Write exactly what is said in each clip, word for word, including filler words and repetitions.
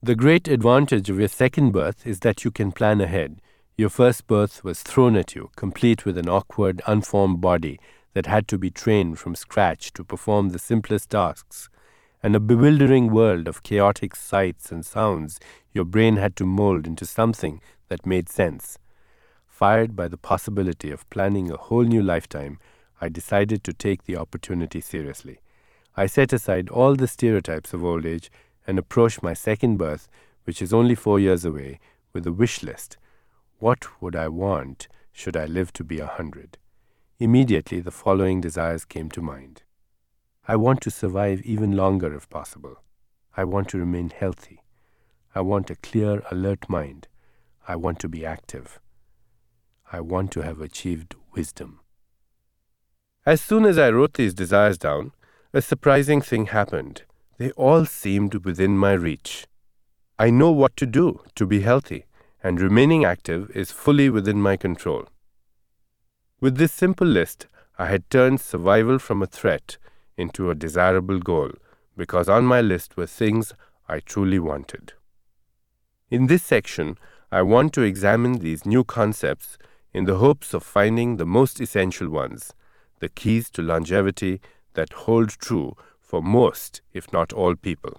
The great advantage of your second birth is that you can plan ahead. Your first birth was thrown at you, complete with an awkward, unformed body that had to be trained from scratch to perform the simplest tasks, and a bewildering world of chaotic sights and sounds your brain had to mold into something that made sense. Fired by the possibility of planning a whole new lifetime, I decided to take the opportunity seriously. I set aside all the stereotypes of old age and approached my second birth, which is only four years away, with a wish list. What would I want should I live to be a hundred? Immediately, the following desires came to mind. I want to survive even longer if possible. I want to remain healthy. I want a clear, alert mind. I want to be active. I want to have achieved wisdom. As soon as I wrote these desires down, a surprising thing happened. They all seemed within my reach. I know what to do to be healthy, and remaining active is fully within my control. With this simple list, I had turned survival from a threat into a desirable goal, because on my list were things I truly wanted. In this section, I want to examine these new concepts in the hopes of finding the most essential ones, the keys to longevity that hold true for most, if not all, people.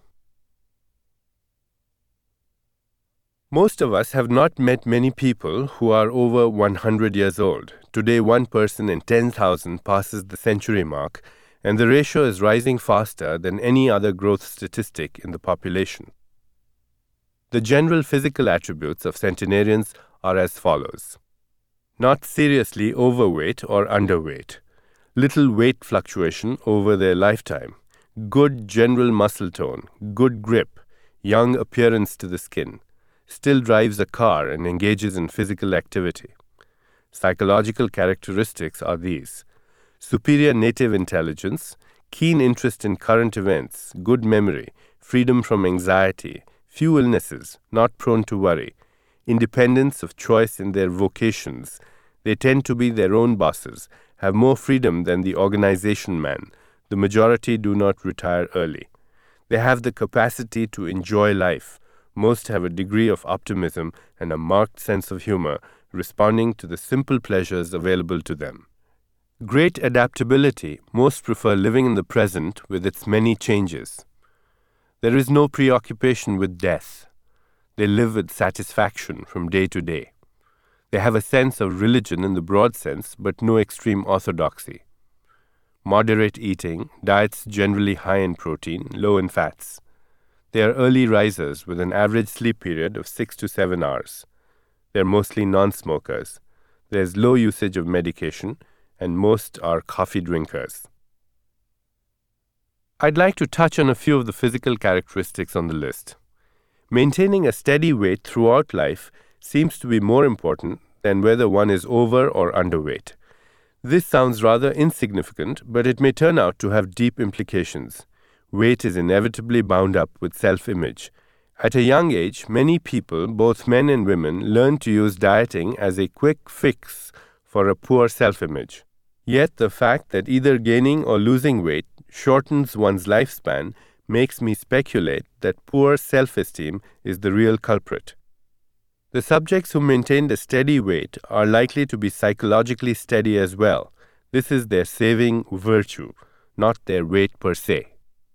Most of us have not met many people who are over one hundred years old. Today, one person in ten thousand passes the century mark, and the ratio is rising faster than any other growth statistic in the population. The general physical attributes of centenarians are as follows. Not seriously overweight or underweight. Little weight fluctuation over their lifetime. Good general muscle tone. Good grip. Young appearance to the skin. Still drives a car and engages in physical activity. Psychological characteristics are these. Superior native intelligence, keen interest in current events, good memory, freedom from anxiety, few illnesses, not prone to worry, independence of choice in their vocations. They tend to be their own bosses, have more freedom than the organization man. The majority do not retire early. They have the capacity to enjoy life. Most have a degree of optimism and a marked sense of humor, responding to the simple pleasures available to them. Great adaptability. Most prefer living in the present with its many changes. There is no preoccupation with death. They live with satisfaction from day to day. They have a sense of religion in the broad sense, but no extreme orthodoxy. Moderate eating, diets generally high in protein, low in fats. They are early risers with an average sleep period of six to seven hours. They are mostly non-smokers. There is low usage of medication, and most are coffee drinkers. I'd like to touch on a few of the physical characteristics on the list. Maintaining a steady weight throughout life seems to be more important than whether one is over or underweight. This sounds rather insignificant, but it may turn out to have deep implications. Weight is inevitably bound up with self-image. At a young age, many people, both men and women, learn to use dieting as a quick fix for a poor self-image. Yet the fact that either gaining or losing weight shortens one's lifespan makes me speculate that poor self-esteem is the real culprit. The subjects who maintained a steady weight are likely to be psychologically steady as well. This is their saving virtue, not their weight per se.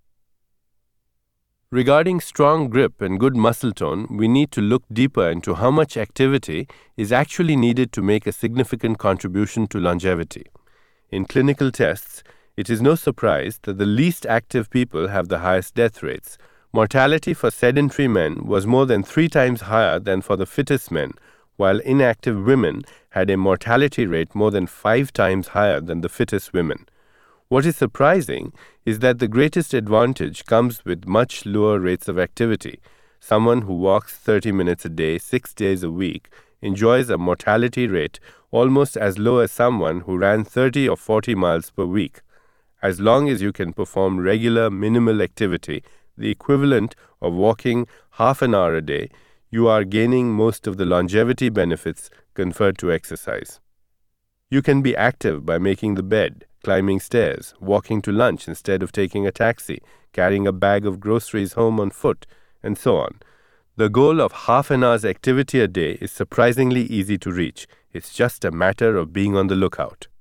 Regarding strong grip and good muscle tone, we need to look deeper into how much activity is actually needed to make a significant contribution to longevity. In clinical tests, it is no surprise that the least active people have the highest death rates. Mortality for sedentary men was more than three times higher than for the fittest men, while inactive women had a mortality rate more than five times higher than the fittest women. What is surprising is that the greatest advantage comes with much lower rates of activity. Someone who walks thirty minutes a day, six days a week, enjoys a mortality rate almost as low as someone who ran thirty or forty miles per week. As long as you can perform regular minimal activity, the equivalent of walking half an hour a day, you are gaining most of the longevity benefits conferred to exercise. You can be active by making the bed, climbing stairs, walking to lunch instead of taking a taxi, carrying a bag of groceries home on foot, and so on. The goal of half an hour's activity a day is surprisingly easy to reach. It's just a matter of being on the lookout.